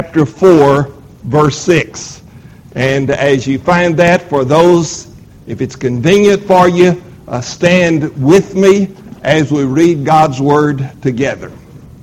chapter 4, verse 6. And as you find that, for those, if it's convenient for you, stand with me as we read God's Word together.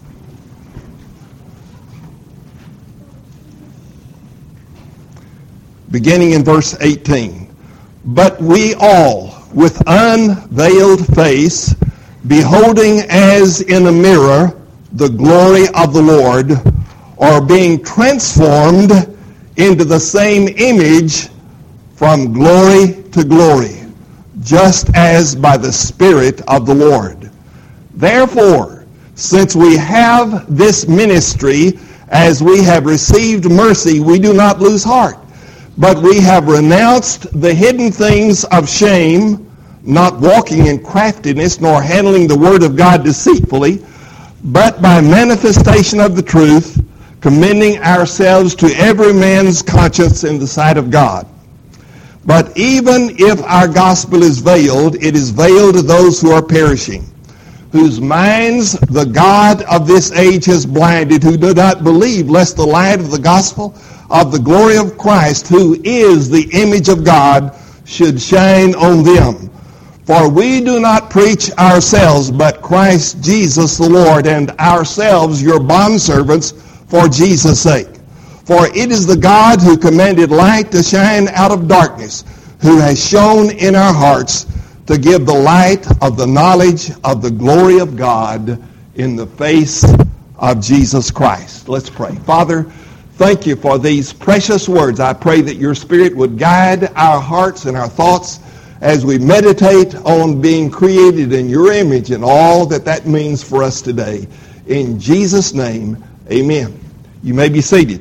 Beginning in verse 18. But we all, with unveiled face, beholding as in a mirror the glory of the Lord, are being transformed into the same image from glory to glory, just as by the Spirit of the Lord. Therefore, since we have this ministry, as we have received mercy, we do not lose heart, but we have renounced the hidden things of shame, not walking in craftiness, nor handling the word of God deceitfully, but by manifestation of the truth, commending ourselves to every man's conscience in the sight of God. But even if our gospel is veiled, it is veiled to those who are perishing, whose minds the God of this age has blinded, who do not believe, lest the light of the gospel of the glory of Christ, who is the image of God, should shine on them. For we do not preach ourselves, but Christ Jesus the Lord, and ourselves your bondservants for Jesus' sake. For it is the God who commanded light to shine out of darkness, who has shone in our hearts to give the light of the knowledge of the glory of God in the face of Jesus Christ. Let's pray. Father, thank you for these precious words. I pray that your Spirit would guide our hearts and our thoughts as we meditate on being created in your image and all that that means for us today. In Jesus' name, amen. You may be seated.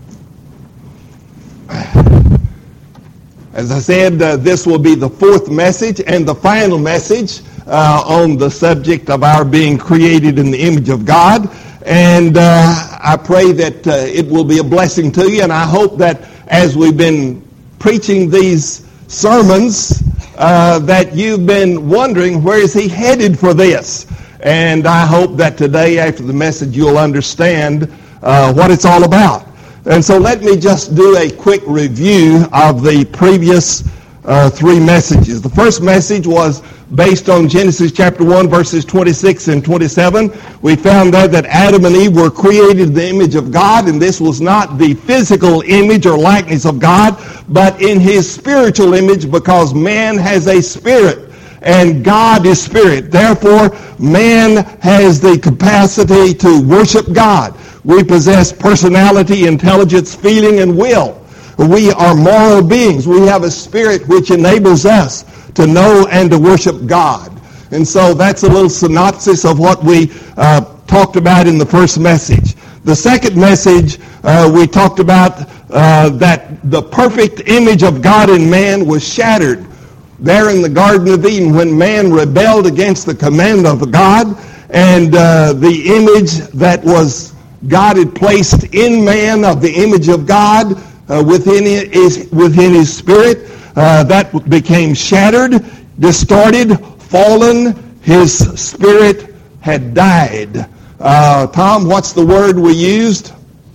As I said, this will be the fourth message and the final message on the subject of our being created in the image of God. And I pray that it will be a blessing to you. And I hope that as we've been preaching these sermons, that you've been wondering, where is he headed for this? And I hope that today, after the message, you'll understand what it's all about. And so let me just do a quick review of the previous three messages. The first message was based on Genesis chapter 1, verses 26 and 27. We found there that Adam and Eve were created in the image of God, and this was not the physical image or likeness of God, but in his spiritual image, because man has a spirit, and God is spirit. Therefore, man has the capacity to worship God. We possess personality, intelligence, feeling, and will. We are moral beings. We have a spirit which enables us to know and to worship God. And so that's a little synopsis of what we talked about in the first message. The second message, we talked about that the perfect image of God in man was shattered there in the Garden of Eden when man rebelled against the command of God, and the image that was God had placed in man of the image of God within his spirit, that became shattered, distorted, fallen. His spirit had died. Tom, what's the word we used?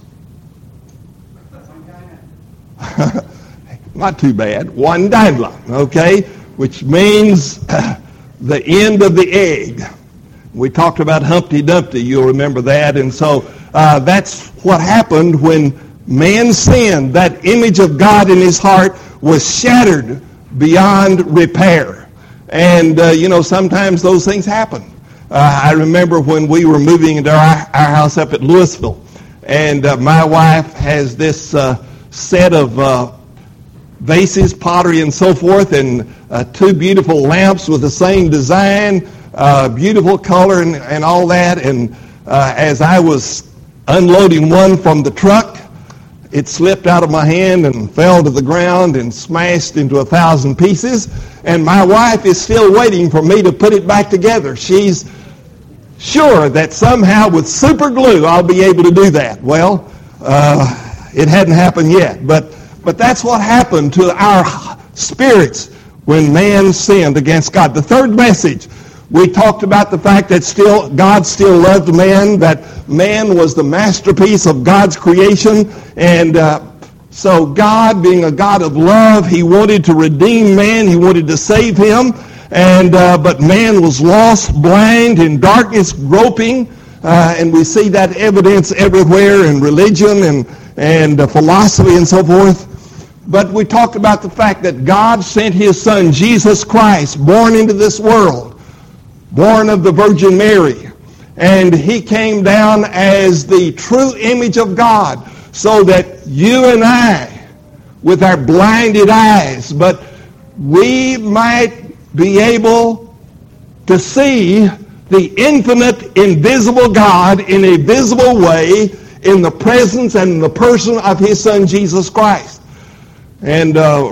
Not too bad. Wandandla, okay, which means the end of the egg. We talked about Humpty Dumpty, you'll remember that. And so that's what happened when man sinned. That image of God in his heart was shattered beyond repair. And, sometimes those things happen. I remember when we were moving into our house up at Louisville, and my wife has this set of vases, pottery, and so forth, and two beautiful lamps with the same design, beautiful color, and all that. And as I was unloading one from the truck, it slipped out of my hand and fell to the ground and smashed into 1,000 pieces. And my wife is still waiting for me to put it back together. She's sure that somehow with super glue I'll be able to do that. Well, it hadn't happened yet. But that's what happened to our spirits when man sinned against God. The third message We talked about the fact that God still loved man, that man was the masterpiece of God's creation. And so God, being a God of love, he wanted to redeem man. He wanted to save him. And but man was lost, blind, in darkness, groping. And we see that evidence everywhere in religion and philosophy and so forth. But we talked about the fact that God sent his son, Jesus Christ, born into this world, born of the Virgin Mary. And he came down as the true image of God, so that you and I, with our blinded eyes, but we might be able to see the infinite, invisible God in a visible way in the presence and in the person of his son, Jesus Christ. And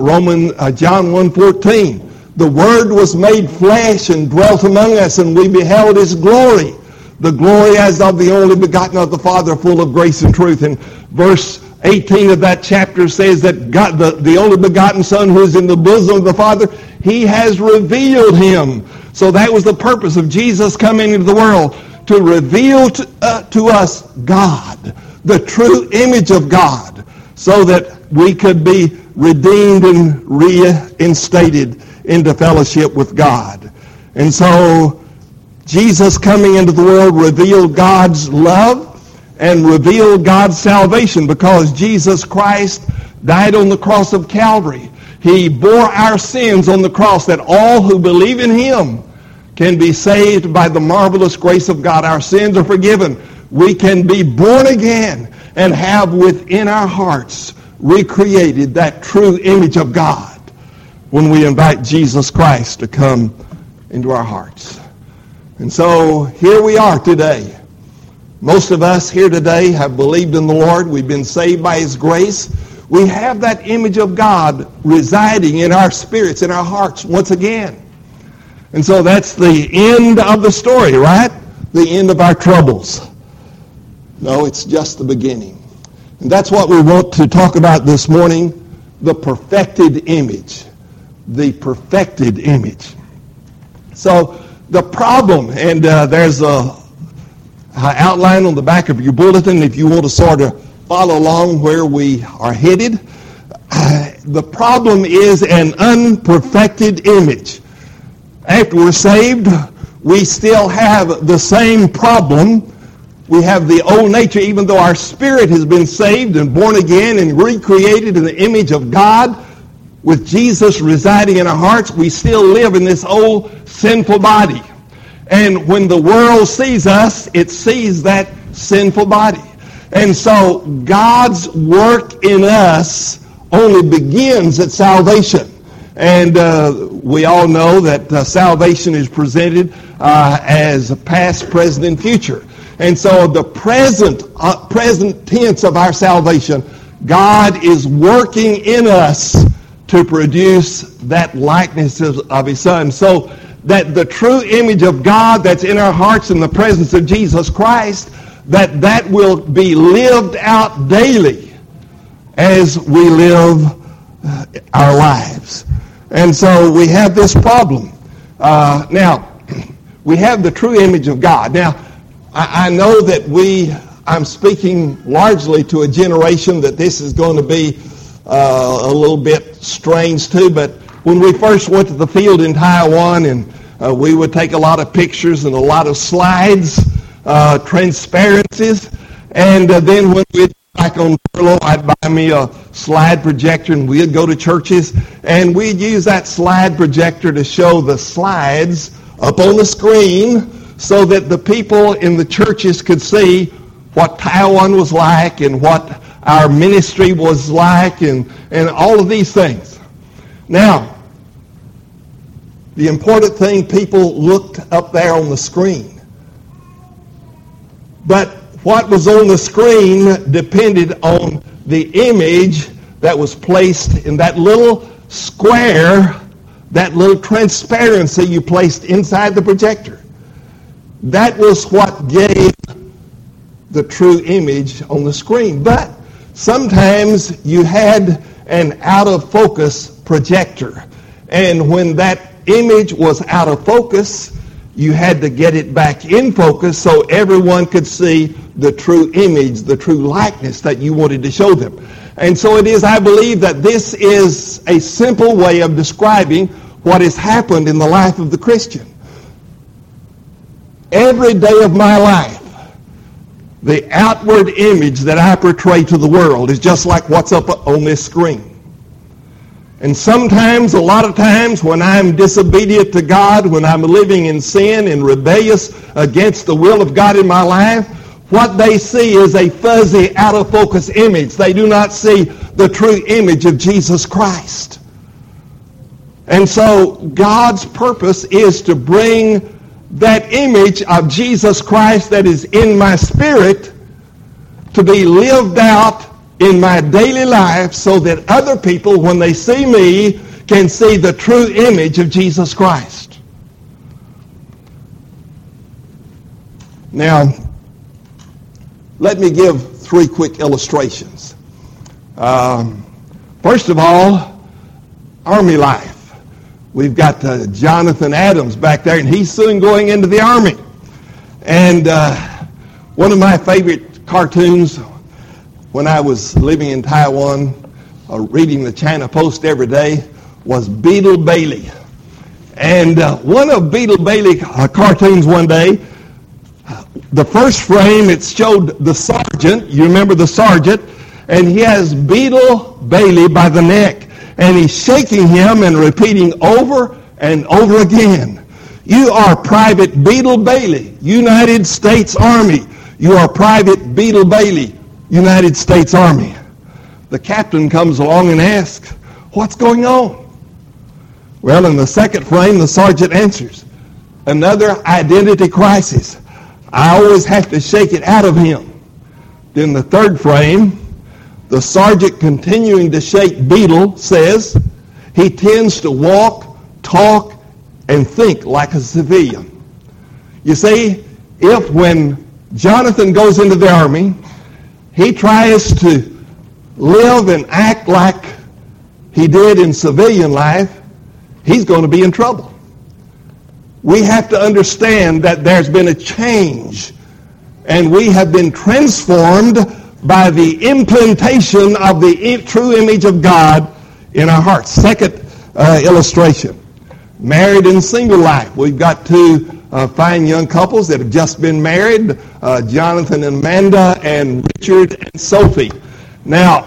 John 1:14, the Word was made flesh and dwelt among us, and we beheld his glory, the glory as of the only begotten of the Father, full of grace and truth. And verse 18 of that chapter says that God, the only begotten Son who is in the bosom of the Father, he has revealed him. So that was the purpose of Jesus coming into the world, to reveal to us God, the true image of God, so that we could be redeemed and reinstated into fellowship with God. And so Jesus coming into the world revealed God's love and revealed God's salvation, because Jesus Christ died on the cross of Calvary. He bore our sins on the cross, that all who believe in him can be saved by the marvelous grace of God. Our sins are forgiven. We can be born again and have within our hearts recreated that true image of God when we invite Jesus Christ to come into our hearts. And so here we are today. Most of us here today have believed in the Lord. We've been saved by his grace. We have that image of God residing in our spirits, in our hearts once again. And so that's the end of the story, right? The end of our troubles. No, it's just the beginning. And that's what we want to talk about this morning, the perfected image. The perfected image. So the problem, and there's a outline on the back of your bulletin if you want to sort of follow along where we are headed. The problem is an unperfected image. After we're saved, we still have the same problem. We have the old nature, even though our spirit has been saved and born again and recreated in the image of God, with Jesus residing in our hearts, we still live in this old sinful body. And when the world sees us, it sees that sinful body. And so God's work in us only begins at salvation. And we all know that salvation is presented as past, present, and future. And so the present tense of our salvation, God is working in us to produce that likeness of his Son. So that the true image of God that's in our hearts in the presence of Jesus Christ, that will be lived out daily as we live our lives. And so we have this problem. Now, we have the true image of God. Now, I know that I'm speaking largely to a generation that this is going to be a little bit strange to, but when we first went to the field in Taiwan, and we would take a lot of pictures and a lot of slides, transparencies, and then when we'd back on furlough, I'd buy me a slide projector, and we'd go to churches, and we'd use that slide projector to show the slides up on the screen so that the people in the churches could see what Taiwan was like and what our ministry was like and all of these things. Now, the important thing, people looked up there on the screen. But what was on the screen depended on the image that was placed in that little square, that little transparency you placed inside the projector. That was what gave the true image on the screen. But sometimes you had an out-of-focus projector. And when that image was out of focus, you had to get it back in focus so everyone could see the true image, the true likeness that you wanted to show them. And so it is, I believe, that this is a simple way of describing what has happened in the life of the Christian. Every day of my life, the outward image that I portray to the world is just like what's up on this screen. And sometimes, a lot of times, when I'm disobedient to God, when I'm living in sin and rebellious against the will of God in my life, what they see is a fuzzy, out-of-focus image. They do not see the true image of Jesus Christ. And so God's purpose is to bring that image of Jesus Christ that is in my spirit to be lived out in my daily life so that other people, when they see me, can see the true image of Jesus Christ. Now, let me give 3 quick illustrations. First of all, Army life. We've got Jonathan Adams back there, and he's soon going into the Army. And one of my favorite cartoons when I was living in Taiwan, reading the China Post every day, was Beetle Bailey. And one of Beetle Bailey cartoons one day, the first frame, it showed the sergeant. You remember the sergeant? And he has Beetle Bailey by the neck. And he's shaking him and repeating over and over again, "You are Private Beetle Bailey, United States Army. You are Private Beetle Bailey, United States Army." The captain comes along and asks, "What's going on?" Well, in the second frame, the sergeant answers, "Another identity crisis. I always have to shake it out of him." Then the third frame, the sergeant, continuing to shake Beetle, says, "He tends to walk, talk, and think like a civilian." You see, if when Jonathan goes into the Army, he tries to live and act like he did in civilian life, he's going to be in trouble. We have to understand that there's been a change, and we have been transformed by the implantation of the true image of God in our hearts. Second illustration, married and single life. We've got 2 fine young couples that have just been married, Jonathan and Amanda, and Richard and Sophie. Now,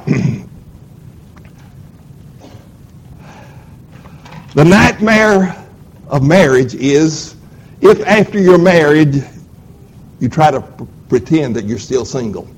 the nightmare of marriage is if after you're married, you try to pretend that you're still single.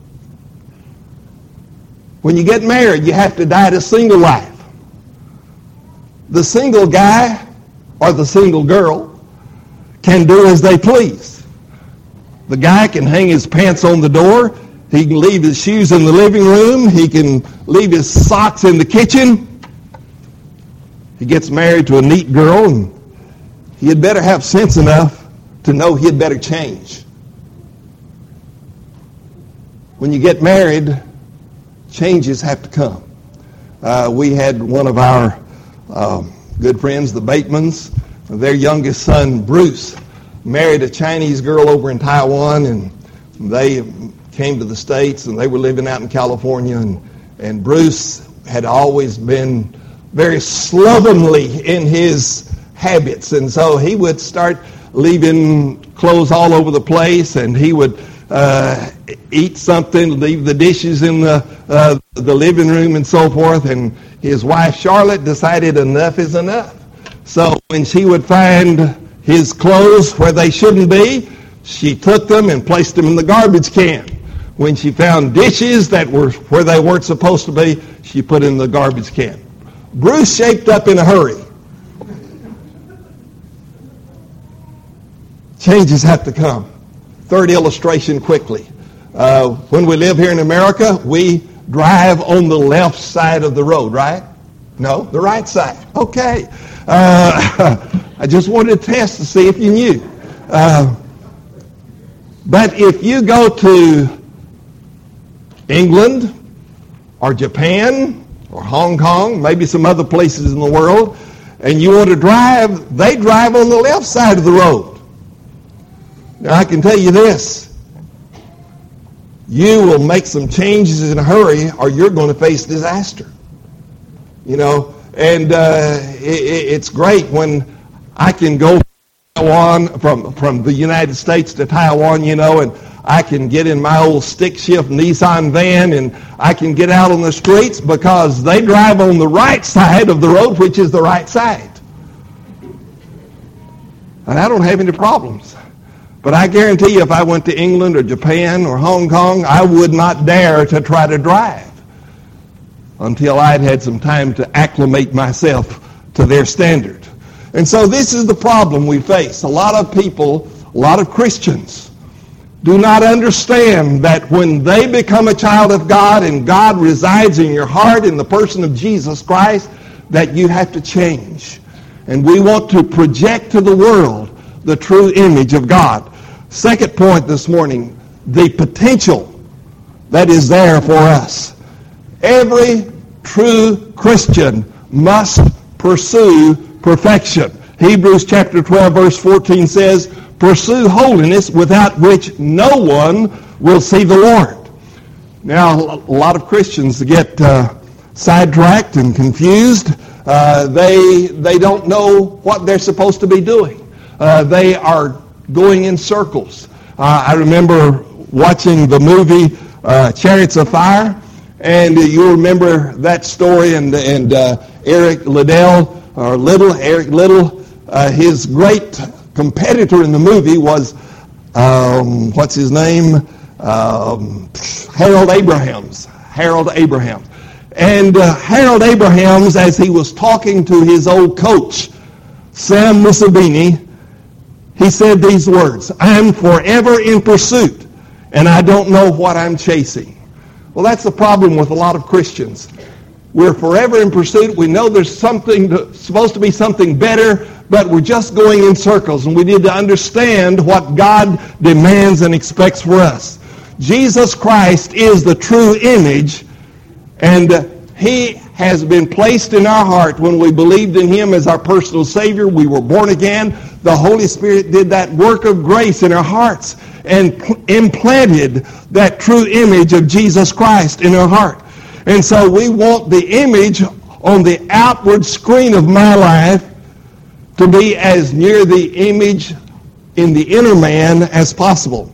When you get married, you have to die to single life. The single guy or the single girl can do as they please. The guy can hang his pants on the door. He can leave his shoes in the living room. He can leave his socks in the kitchen. He gets married to a neat girl, and he had better have sense enough to know he had better change. When you get married, changes have to come. We had one of our good friends, the Batemans, their youngest son, Bruce, married a Chinese girl over in Taiwan, and they came to the States, and they were living out in California, and Bruce had always been very slovenly in his habits, and so he would start leaving clothes all over the place, and he would eat something, leave the dishes in the living room and so forth, and his wife Charlotte decided enough is enough. So when she would find his clothes where they shouldn't be, she took them and placed them in the garbage can. When she found dishes that were where they weren't supposed to be, she put in the garbage can. Bruce shaped up in a hurry. Changes have to come. Third illustration quickly. When we live here in America, we drive on the left side of the road, right? No, the right side. Okay. I just wanted to test to see if you knew. But if you go to England or Japan or Hong Kong, maybe some other places in the world, and you want to drive, they drive on the left side of the road. Now, I can tell you this. You will make some changes in a hurry or you're going to face disaster. You know, and it's great when I can go from the United States to Taiwan, you know, and I can get in my old stick shift Nissan van and I can get out on the streets because they drive on the right side of the road, which is the right side. And I don't have any problems. But I guarantee you if I went to England or Japan or Hong Kong, I would not dare to try to drive until I'd had some time to acclimate myself to their standard. And so this is the problem we face. A lot of people, a lot of Christians, do not understand that when they become a child of God and God resides in your heart in the person of Jesus Christ, that you have to change. And we want to project to the world the true image of God. Second point this morning, the potential that is there for us. Every true Christian must pursue perfection. Hebrews chapter 12 verse 14 says, "Pursue holiness without which no one will see the Lord." Now, a lot of Christians get sidetracked and confused. They don't know what they're supposed to be doing. They are going in circles. I remember watching the movie Chariots of Fire, and you remember that story, and Eric Little, his great competitor in the movie was, what's his name? Harold Abrahams. And Harold Abrahams, as he was talking to his old coach, Sam Mussolini, he said these words, "I'm forever in pursuit, and I don't know what I'm chasing." Well, that's the problem with a lot of Christians. We're forever in pursuit. We know there's supposed to be something better, but we're just going in circles, and we need to understand what God demands and expects for us. Jesus Christ is the true image, and He has been placed in our heart when we believed in Him as our personal Savior. We were born again. The Holy Spirit did that work of grace in our hearts and implanted that true image of Jesus Christ in our heart. And so we want the image on the outward screen of my life to be as near the image in the inner man as possible.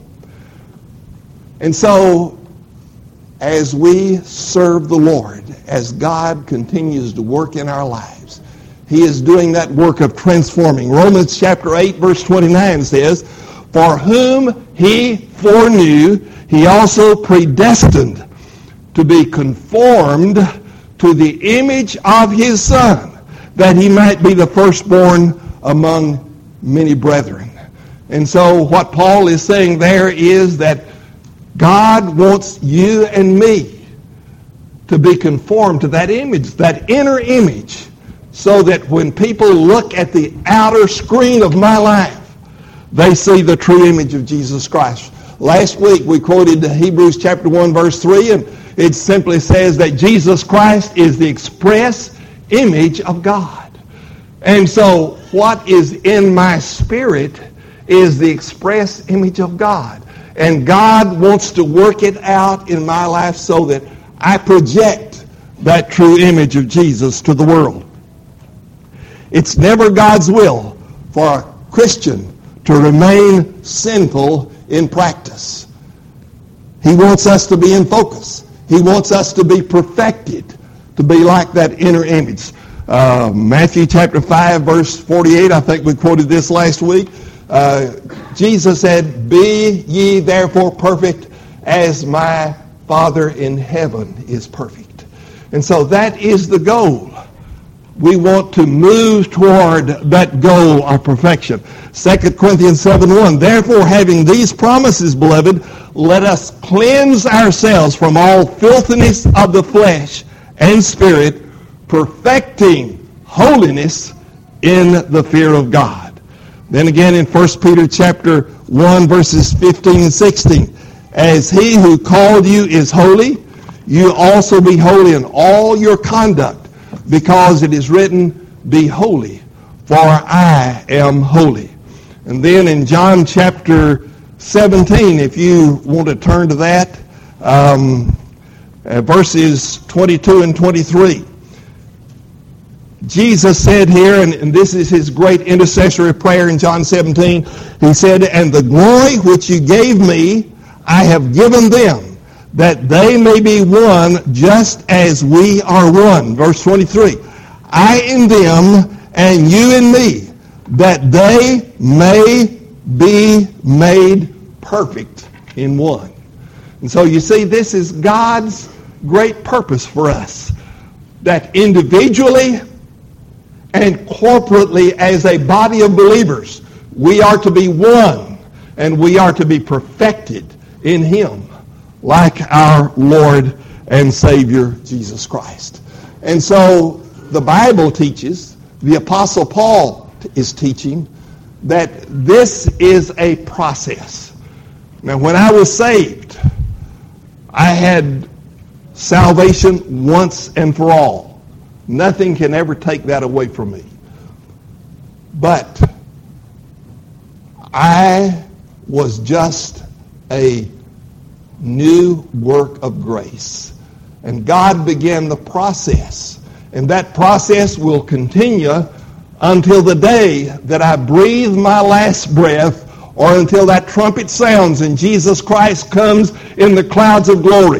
And so as we serve the Lord, as God continues to work in our lives, He is doing that work of transforming. Romans chapter 8 verse 29 says, "For whom He foreknew, He also predestined to be conformed to the image of His Son, that He might be the firstborn among many brethren." And so what Paul is saying there is that God wants you and me to be conformed to that image, that inner image, so that when people look at the outer screen of my life, they see the true image of Jesus Christ. Last week we quoted Hebrews chapter 1 verse 3, and it simply says that Jesus Christ is the express image of God. And so what is in my spirit is the express image of God. And God wants to work it out in my life so that I project that true image of Jesus to the world. It's never God's will for a Christian to remain sinful in practice. He wants us to be in focus. He wants us to be perfected, to be like that inner image. Matthew chapter 5, verse 48, I think we quoted this last week. Jesus said, "Be ye therefore perfect as my Father in heaven is perfect." And so that is the goal. We want to move toward that goal of perfection. 2 Corinthians 7:1, "Therefore, having these promises, beloved, let us cleanse ourselves from all filthiness of the flesh and spirit, perfecting holiness in the fear of God." Then again in 1 Peter chapter 1, verses 15 and 16, "As He who called you is holy, you also be holy in all your conduct, because it is written, Be holy, for I am holy." And then in John chapter 17, if you want to turn to that, verses 22 and 23. Jesus said here, and this is his great intercessory prayer in John 17, he said, "And the glory which you gave me, I have given them, that they may be one just as we are one." Verse 23, "I in them and you in me, that they may be made perfect in one." And so you see, this is God's great purpose for us, that individually and corporately as a body of believers, we are to be one, and we are to be perfected in him, like our Lord and Savior Jesus Christ. And so the Bible teaches, the Apostle Paul is teaching, that this is a process. Now, when I was saved, I had salvation once and for all. Nothing can ever take that away from me. But I was just a new work of grace. And God began the process. And that process will continue until the day that I breathe my last breath, or until that trumpet sounds and Jesus Christ comes in the clouds of glory.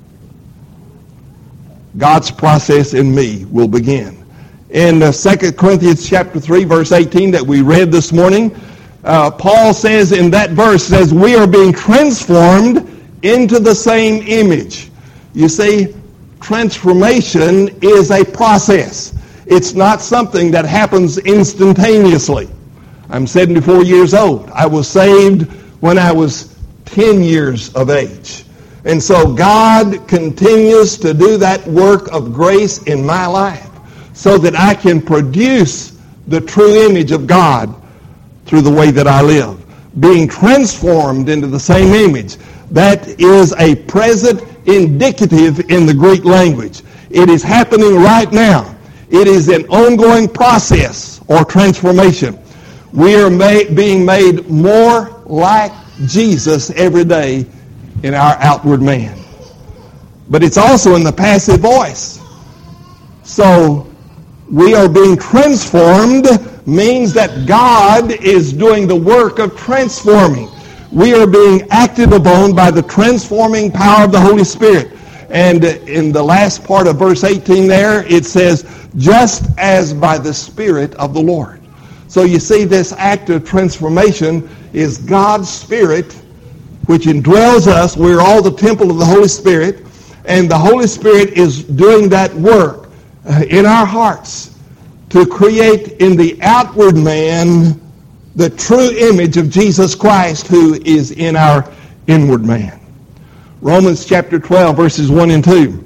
God's process in me will begin. In 2 Corinthians chapter 3, verse 18 that we read this morning, Paul says in that verse, says, "We are being transformed into the same image." You see, transformation is a process. It's not something that happens instantaneously. I'm 74 years old. I was saved when I was 10 years of age. And so God continues to do that work of grace in my life so that I can produce the true image of God through the way that I live. Being transformed into the same image. That is a present indicative in the Greek language. It is happening right now. It is an ongoing process or transformation. We are being made more like Jesus every day in our outward man. But it's also in the passive voice. So we are being transformed means that God is doing the work of transforming. We are being acted upon by the transforming power of the Holy Spirit. And in the last part of verse 18 there, it says, "Just as by the Spirit of the Lord." So you see, this act of transformation is God's Spirit which indwells us. We're all the temple of the Holy Spirit, and the Holy Spirit is doing that work in our hearts to create in the outward man the true image of Jesus Christ, who is in our inward man. Romans chapter 12, verses 1 and 2.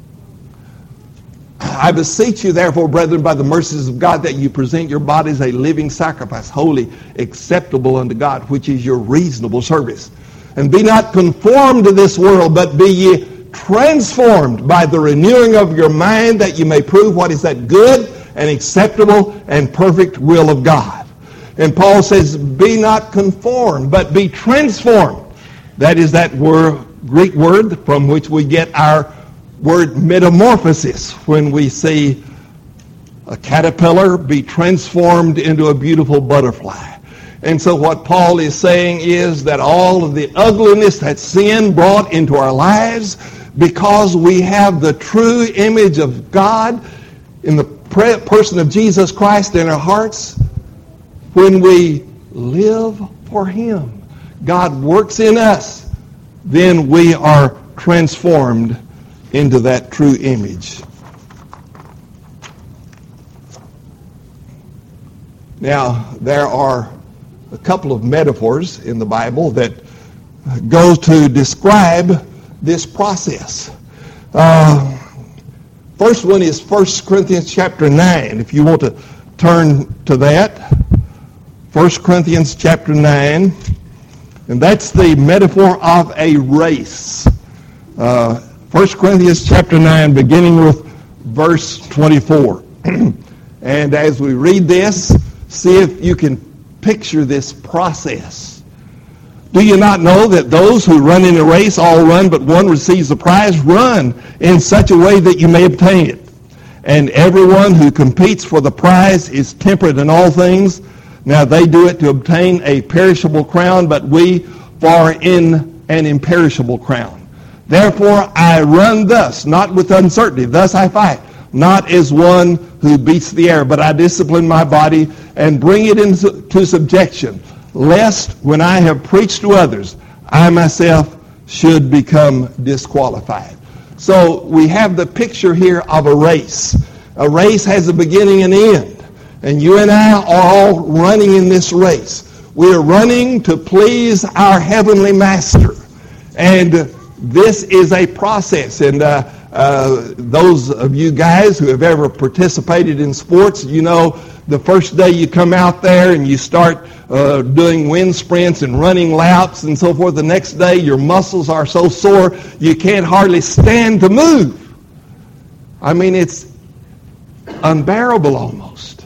"I beseech you, therefore, brethren, by the mercies of God, that you present your bodies a living sacrifice, holy, acceptable unto God, which is your reasonable service. And be not conformed to this world, but be ye transformed by the renewing of your mind, that you may prove what is that good and acceptable and perfect will of God." And Paul says, be not conformed, but be transformed. That is that Greek word from which we get our word metamorphosis, when we see a caterpillar be transformed into a beautiful butterfly. And so what Paul is saying is that all of the ugliness that sin brought into our lives, because we have the true image of God in the person of Jesus Christ in our hearts, when we live for him, God works in us, then we are transformed into that true image. Now, there are a couple of metaphors in the Bible that go to describe this process. First one is 1 Corinthians chapter 9. If you want to turn to that. 1 Corinthians chapter 9. And that's the metaphor of a race. 1 Corinthians chapter 9, beginning with verse 24. And as we read this, see if you can picture this process. Do you not know that those who run in a race all run, but one receives the prize? Run in such a way that you may obtain it. And everyone who competes for the prize is temperate in all things. Now they do it to obtain a perishable crown, but we for in an imperishable crown. Therefore I run thus, not with uncertainty. Thus I fight, not as one who beats the air, but I discipline my body and bring it into subjection, lest when I have preached to others, I myself should become disqualified. So we have the picture here of a race. A race has a beginning and end. And you and I are all running in this race. We are running to please our heavenly master. And this is a process. And those of you guys who have ever participated in sports, you know the first day you come out there and you start doing wind sprints and running laps and so forth. The next day your muscles are so sore you can't hardly stand to move. I mean, it's unbearable almost.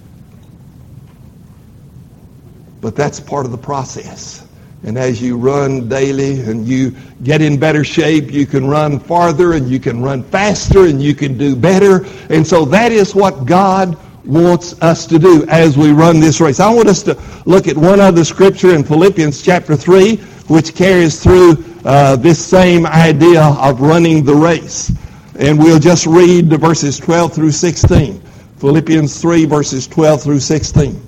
But that's part of the process. And as you run daily and you get in better shape, you can run farther and you can run faster and you can do better. And so that is what God wants us to do as we run this race. I want us to look at one other scripture in Philippians chapter 3, which carries through this same idea of running the race. And we'll just read the verses 12 through 16. Philippians 3, verses 12 through 16.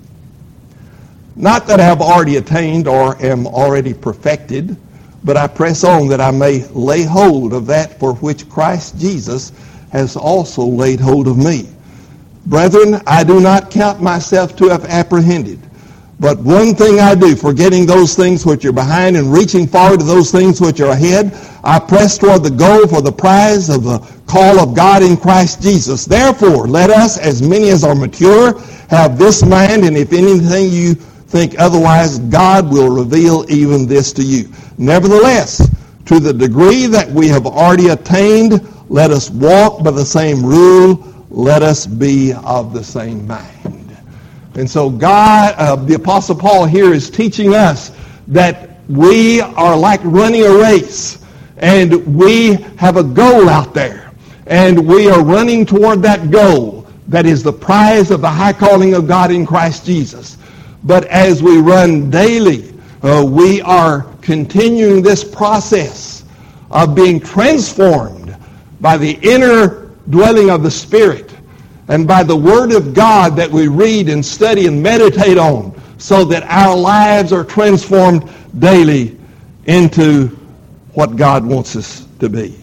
Not that I have already attained or am already perfected, but I press on that I may lay hold of that for which Christ Jesus has also laid hold of me. Brethren, I do not count myself to have apprehended, but one thing I do, forgetting those things which are behind and reaching forward to those things which are ahead, I press toward the goal for the prize of the call of God in Christ Jesus. Therefore, let us, as many as are mature, have this mind, and if anything you think otherwise, God will reveal even this to you. Nevertheless, to the degree that we have already attained, let us walk by the same rule, let us be of the same mind. And so God, the Apostle Paul here is teaching us that we are like running a race, and we have a goal out there, and we are running toward that goal that is the prize of the high calling of God in Christ Jesus. But as we run daily, we are continuing this process of being transformed by the inner dwelling of the Spirit and by the Word of God that we read and study and meditate on, so that our lives are transformed daily into what God wants us to be.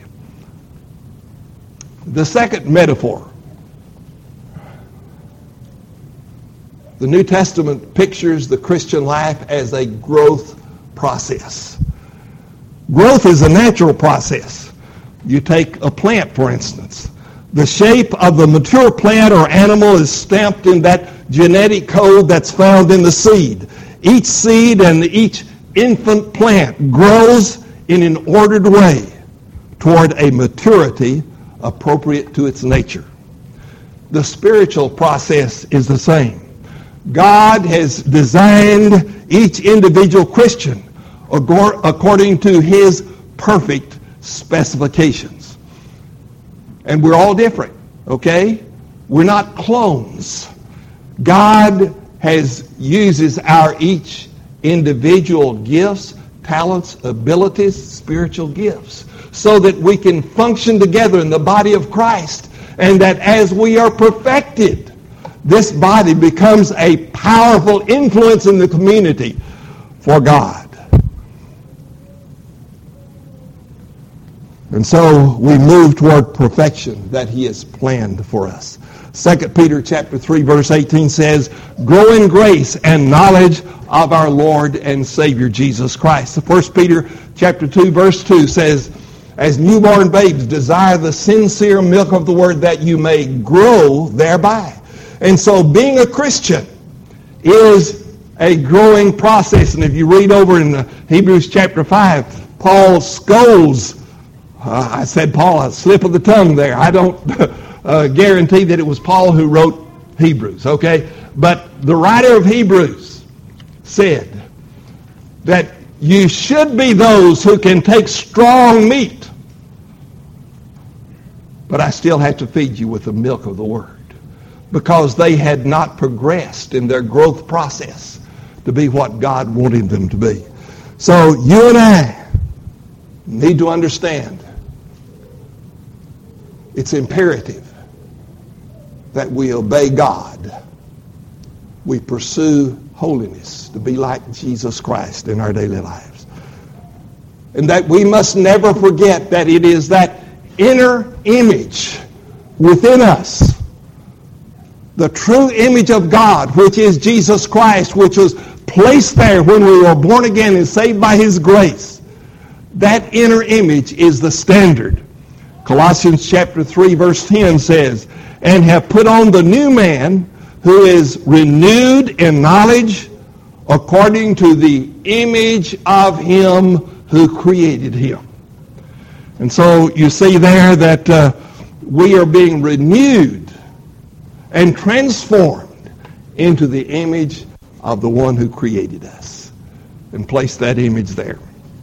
The second metaphor. The New Testament pictures the Christian life as a growth process. Growth is a natural process. You take a plant, for instance. The shape of the mature plant or animal is stamped in that genetic code that's found in the seed. Each seed and each infant plant grows in an ordered way toward a maturity appropriate to its nature. The spiritual process is the same. God has designed each individual Christian according to his perfect specifications. And we're all different, okay? We're not clones. God uses our each individual gifts, talents, abilities, spiritual gifts, so that we can function together in the body of Christ, and that as we are perfected, this body becomes a powerful influence in the community for God. And so we move toward perfection that he has planned for us. 2 Peter chapter 3, verse 18 says, grow in grace and knowledge of our Lord and Savior Jesus Christ. 1 Peter chapter 2, verse 2 says, as newborn babes desire the sincere milk of the word that you may grow thereby. And so being a Christian is a growing process. And if you read over in Hebrews chapter 5, Paul scolds. I said Paul, a slip of the tongue there. I don't guarantee that it was Paul who wrote Hebrews, okay? But the writer of Hebrews said that you should be those who can take strong meat, but I still have to feed you with the milk of the Word, because they had not progressed in their growth process to be what God wanted them to be. So you and I need to understand it's imperative that we obey God. We pursue holiness to be like Jesus Christ in our daily lives. And that we must never forget that it is that inner image within us, the true image of God, which is Jesus Christ, which was placed there when we were born again and saved by His grace. That inner image is the standard. Colossians chapter 3 verse 10 says, "And have put on the new man, who is renewed in knowledge according to the image of Him who created him." And so you see there that we are being renewed and transformed into the image of the one who created us and placed that image there.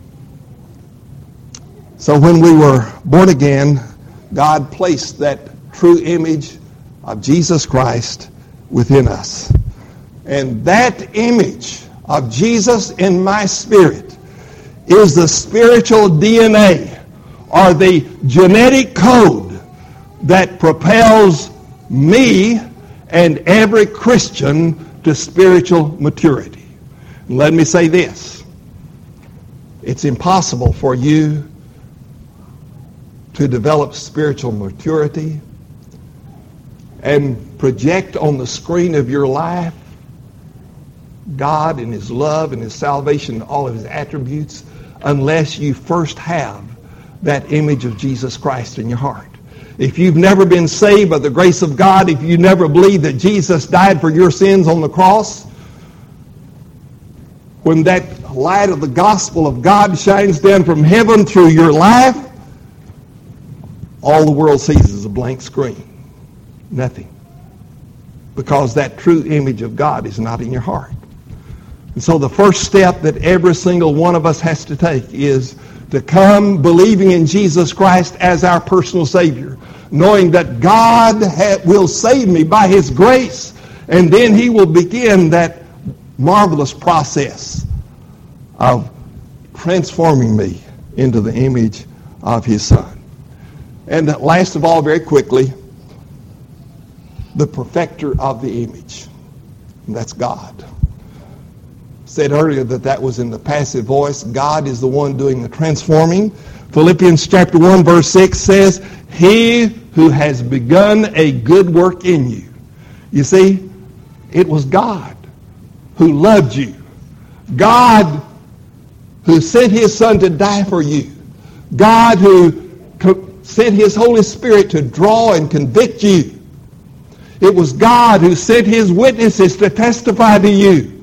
So when we were born again, God placed that true image of Jesus Christ within us. And that image of Jesus in my spirit is the spiritual DNA, or the genetic code that propels me and every Christian to spiritual maturity. And let me say this. It's impossible for you to develop spiritual maturity and project on the screen of your life God and His love and His salvation and all of His attributes unless you first have that image of Jesus Christ in your heart. If you've never been saved by the grace of God, if you never believed that Jesus died for your sins on the cross, when that light of the gospel of God shines down from heaven through your life, all the world sees is a blank screen. Nothing. Because that true image of God is not in your heart. And so the first step that every single one of us has to take is to come believing in Jesus Christ as our personal Savior, knowing that God will save me by His grace, and then He will begin that marvelous process of transforming me into the image of His Son. And last of all, very quickly, the perfecter of the image. And that's God. Said earlier that was in the passive voice. God is the one doing the transforming. Philippians chapter 1 verse 6 says, "He who has begun a good work in you." You see, it was God who loved you. God who sent His Son to die for you. God who sent His Holy Spirit to draw and convict you. It was God who sent His witnesses to testify to you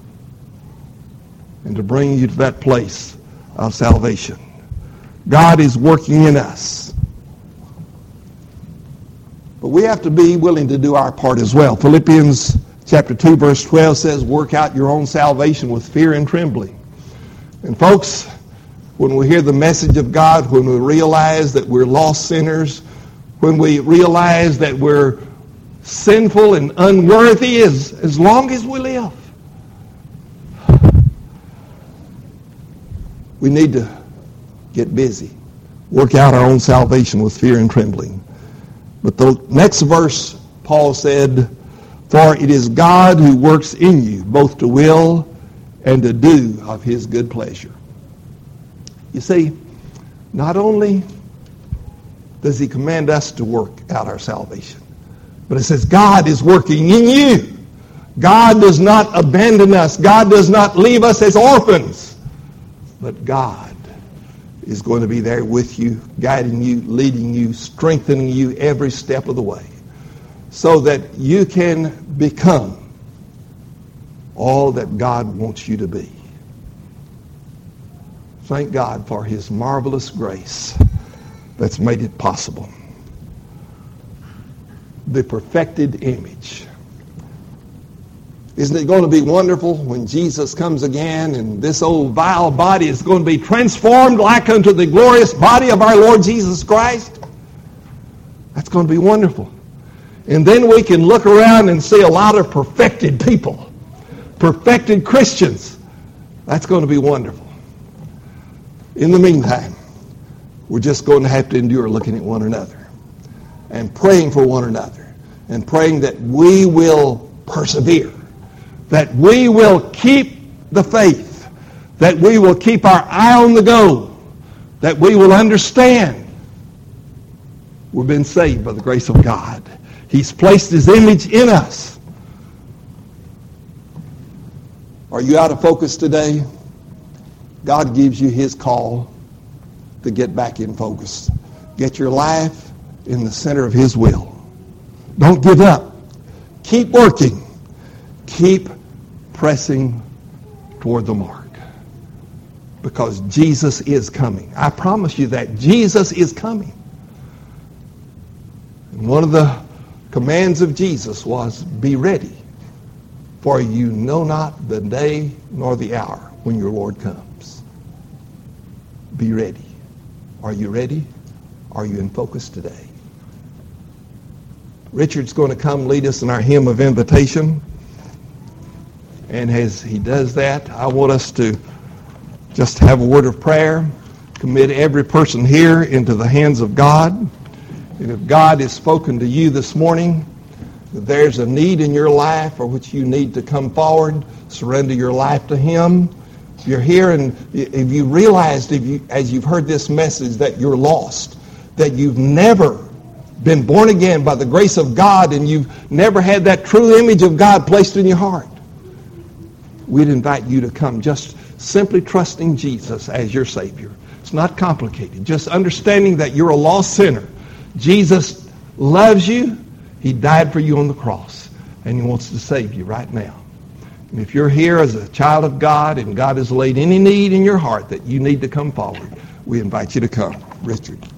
and to bring you to that place of salvation. God is working in us. But we have to be willing to do our part as well. Philippians chapter 2 verse 12 says, "Work out your own salvation with fear and trembling." And folks, when we hear the message of God, when we realize that we're lost sinners, when we realize that we're sinful and unworthy as long as we live, we need to get busy. Work out our own salvation with fear and trembling. But the next verse, Paul said, "For it is God who works in you, both to will and to do of His good pleasure." You see, not only does He command us to work out our salvation, but it says God is working in you. God does not abandon us. God does not leave us as orphans. But God is going to be there with you, guiding you, leading you, strengthening you every step of the way, so that you can become all that God wants you to be. Thank God for His marvelous grace that's made it possible. The perfected image. Isn't it going to be wonderful when Jesus comes again and this old vile body is going to be transformed like unto the glorious body of our Lord Jesus Christ? That's going to be wonderful. And then we can look around and see a lot of perfected people, perfected Christians. That's going to be wonderful. In the meantime, we're just going to have to endure looking at one another and praying for one another and praying that we will persevere, that we will keep the faith, that we will keep our eye on the goal, that we will understand we've been saved by the grace of God. He's placed His image in us. Are you out of focus today? God gives you His call to get back in focus. Get your life in the center of His will. Don't give up. Keep working. Keep pressing toward the mark. Because Jesus is coming. I promise you that. Jesus is coming. And one of the commands of Jesus was, be ready, for you know not the day nor the hour when your Lord comes. Be ready. Are you ready? Are you in focus today? Richard's going to come lead us in our hymn of invitation. And as he does that, I want us to just have a word of prayer, commit every person here into the hands of God. And if God has spoken to you this morning, that there's a need in your life for which you need to come forward, surrender your life to Him. If you're here and if you realized, as you've heard this message, that you're lost, that you've never been born again by the grace of God, and you've never had that true image of God placed in your heart, we'd invite you to come just simply trusting Jesus as your Savior. It's not complicated. Just understanding that you're a lost sinner. Jesus loves you. He died for you on the cross, and He wants to save you right now. And if you're here as a child of God and God has laid any need in your heart that you need to come forward, we invite you to come. Richard.